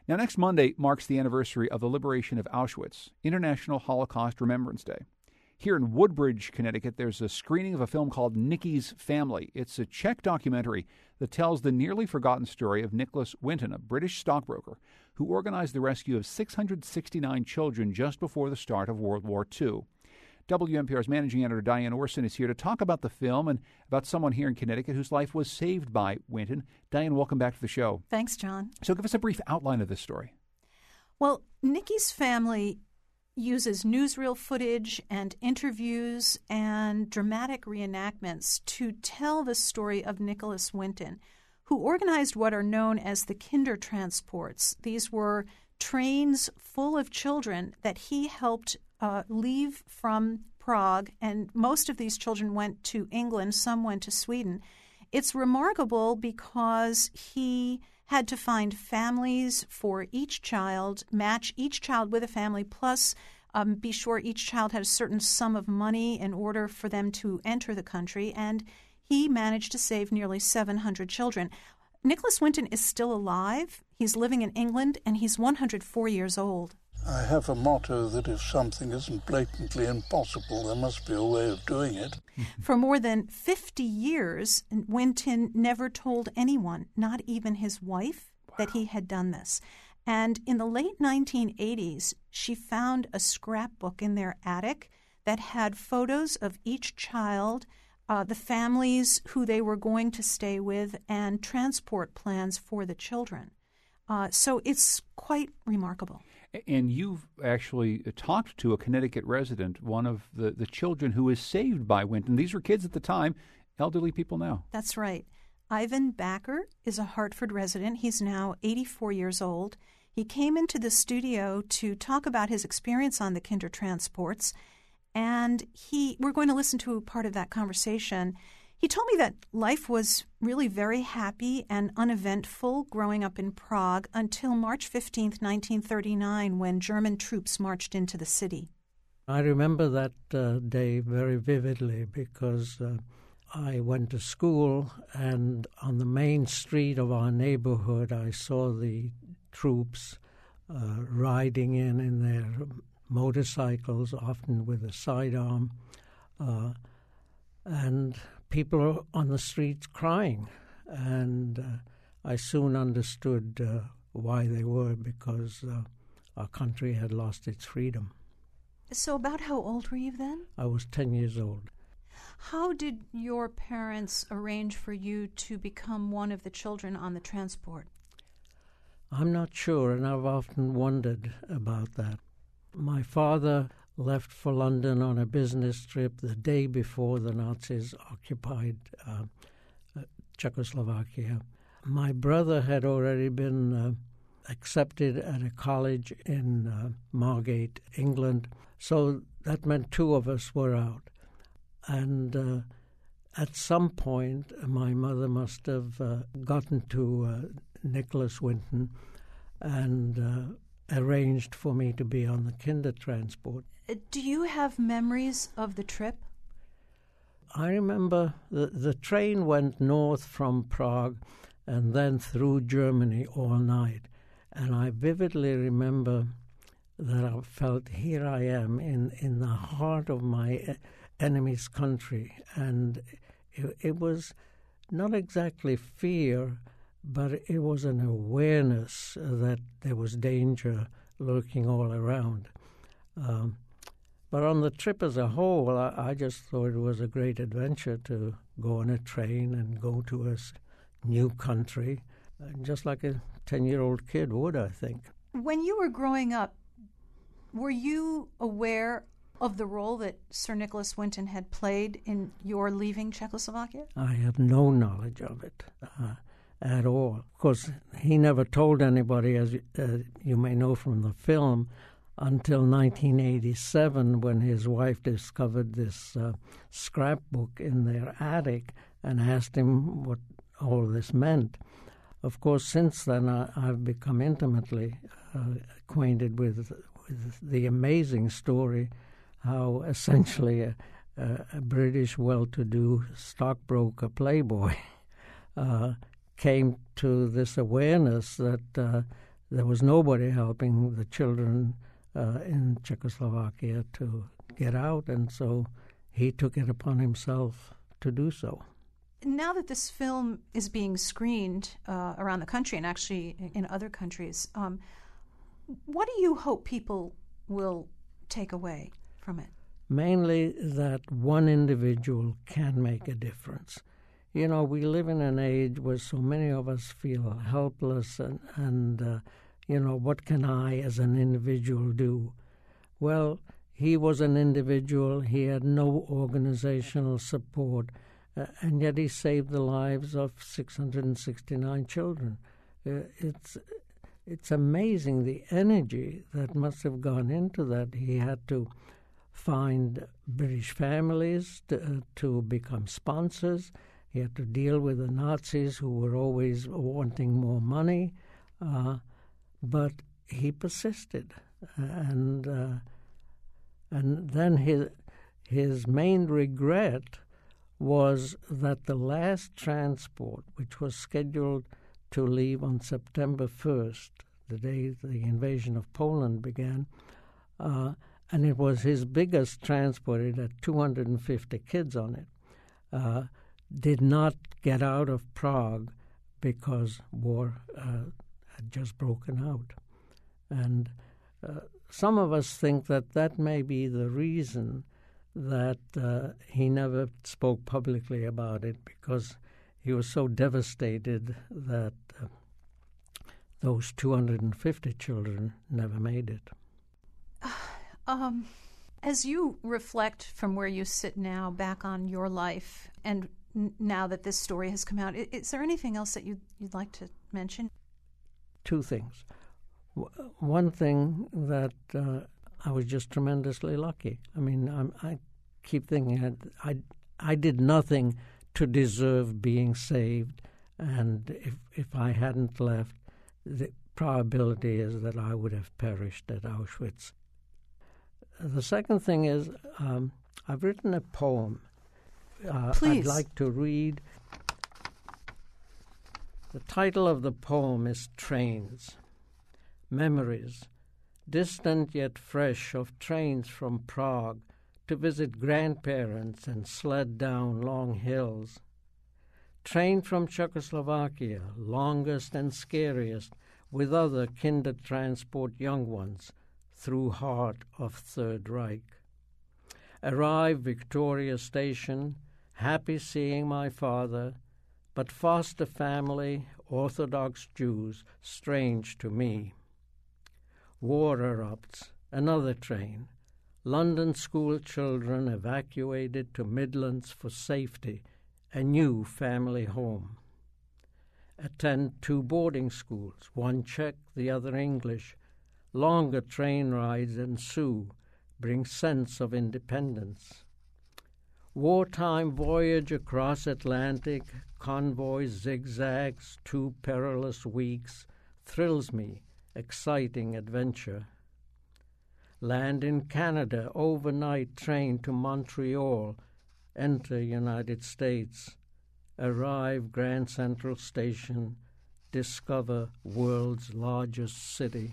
Now, next Monday marks the anniversary of the liberation of Auschwitz, International Holocaust Remembrance Day. Here in Woodbridge, Connecticut, there's a screening of a film called Nicky's Family. It's a Czech documentary that tells the nearly forgotten story of Nicholas Winton, a British stockbroker who organized the rescue of 669 children just before the start of World War II. WNPR's managing editor Diane Orson is here to talk about the film and about someone here in Connecticut whose life was saved by Winton. Diane, welcome back to the show. Thanks, John. So give us a brief outline of this story. Well, Nicky's Family uses newsreel footage and interviews and dramatic reenactments to tell the story of Nicholas Winton, who organized what are known as the Kindertransports. These were trains full of children that he helped leave from Prague, and most of these children went to England, some went to Sweden. It's remarkable because he had to find families for each child, match each child with a family, plus be sure each child had a certain sum of money in order for them to enter the country, and he managed to save nearly 700 children. Nicholas Winton is still alive. He's living in England, and he's 104 years old. I have a motto that if something isn't blatantly impossible, there must be a way of doing it. For more than 50 years, Winton never told anyone, not even his wife, that he had done this. And in the late 1980s, she found a scrapbook in their attic that had photos of each child, the families who they were going to stay with, and transport plans for the children. So it's quite remarkable. And you've actually talked to a Connecticut resident, one of the children who was saved by Winton. These were kids at the time, elderly people now. That's right. Ivan Backer is a Hartford resident. He's now 84 years old. He came into the studio to talk about his experience on the Kindertransports, and we're going to listen to part of that conversation. He told me that life was really very happy and uneventful growing up in Prague until March 15th, 1939, when German troops marched into the city. I remember that day very vividly because I went to school, and on the main street of our neighborhood I saw the troops riding in their motorcycles, often with a sidearm, and people are on the streets crying, and I soon understood why they were, because our country had lost its freedom. So about how old were you then? I was 10 years old. How did your parents arrange for you to become one of the children on the transport? I'm not sure, and I've often wondered about that. My father left for London on a business trip the day before the Nazis occupied Czechoslovakia. My brother had already been accepted at a college in Margate, England, so that meant two of us were out. And at some point, my mother must have gotten to Nicholas Winton and arranged for me to be on the Kindertransport. Do you have memories of the trip? I remember the train went north from Prague and then through Germany all night. And I vividly remember that I felt, here I am in the heart of my enemy's country. And it was not exactly fear, but it was an awareness that there was danger lurking all around. But on the trip as a whole, I just thought it was a great adventure to go on a train and go to a new country, just like a 10-year-old kid would, I think. When you were growing up, were you aware of the role that Sir Nicholas Winton had played in your leaving Czechoslovakia? I have no knowledge of it at all. Of course, he never told anybody, as you may know from the film, until 1987, when his wife discovered this scrapbook in their attic and asked him what all this meant. Of course, since then, I've become intimately acquainted with the amazing story how essentially a British well-to-do stockbroker playboy came to this awareness that there was nobody helping the children in Czechoslovakia to get out, and so he took it upon himself to do so. Now that this film is being screened around the country and actually in other countries, what do you hope people will take away from it? Mainly that one individual can make a difference. You know, we live in an age where so many of us feel helpless and you know, what can I as an individual do? Well, he was an individual. He had no organizational support, and yet he saved the lives of 669 children. It's amazing the energy that must have gone into that. He had to find British families to become sponsors. He had to deal with the Nazis who were always wanting more money, but he persisted. And then his main regret was that the last transport, which was scheduled to leave on September 1st, the day the invasion of Poland began, and it was his biggest transport. It had 250 kids on it, did not get out of Prague because war had just broken out. And some of us think that that may be the reason that he never spoke publicly about it, because he was so devastated that those 250 children never made it. As you reflect from where you sit now back on your life, and now that this story has come out, is there anything else that you'd like to mention? Two things. One thing that I was just tremendously lucky. I mean, I keep thinking I did nothing to deserve being saved, and if I hadn't left, the probability is that I would have perished at Auschwitz. The second thing is I've written a poem. Please. I'd like to read. The title of the poem is Trains. Memories, distant yet fresh, of trains from Prague to visit grandparents and sled down long hills. Train from Czechoslovakia, longest and scariest, with other kinder transport young ones, through heart of Third Reich. Arrive Victoria Station, happy seeing my father, but foster family, Orthodox Jews, strange to me. War erupts, another train. London school children evacuated to Midlands for safety, a new family home. Attend 2 boarding schools, one Czech, the other English. Longer train rides ensue, bring sense of independence. Wartime voyage across Atlantic, convoys zigzags, 2 perilous weeks, thrills me, exciting adventure. Land in Canada, overnight train to Montreal, enter United States, arrive Grand Central Station, discover world's largest city.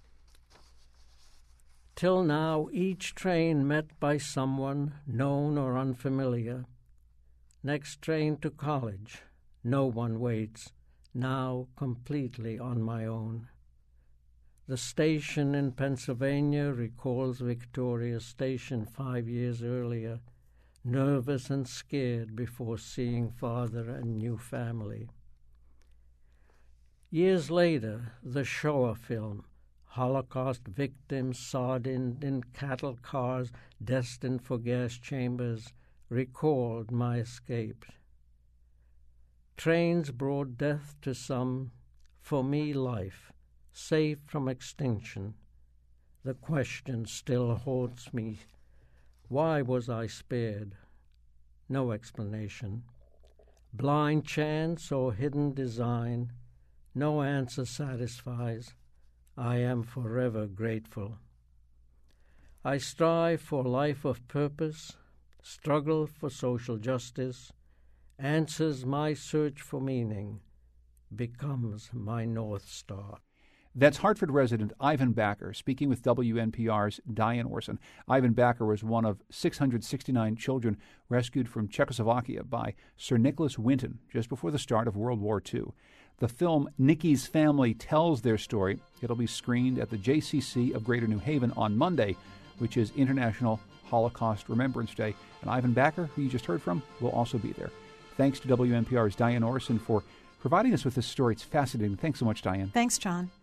Till now, each train met by someone, known or unfamiliar. Next train to college, no one waits, now completely on my own. The station in Pennsylvania recalls Victoria Station 5 years earlier, nervous and scared before seeing father and new family. Years later, the Shoah film, Holocaust victims sardined in cattle cars destined for gas chambers, recalled my escape. Trains brought death to some, for me life, safe from extinction. The question still haunts me. Why was I spared? No explanation. Blind chance or hidden design, no answer satisfies. I am forever grateful. I strive for life of purpose, struggle for social justice, answers my search for meaning, becomes my North Star. That's Hartford resident Ivan Backer speaking with WNPR's Diane Orson. Ivan Backer was one of 669 children rescued from Czechoslovakia by Sir Nicholas Winton just before the start of World War II. The film Nicky's Family tells their story. It'll be screened at the JCC of Greater New Haven on Monday, which is International Holocaust Remembrance Day. And Ivan Backer, who you just heard from, will also be there. Thanks to WNPR's Diane Orson for providing us with this story. It's fascinating. Thanks so much, Diane. Thanks, John.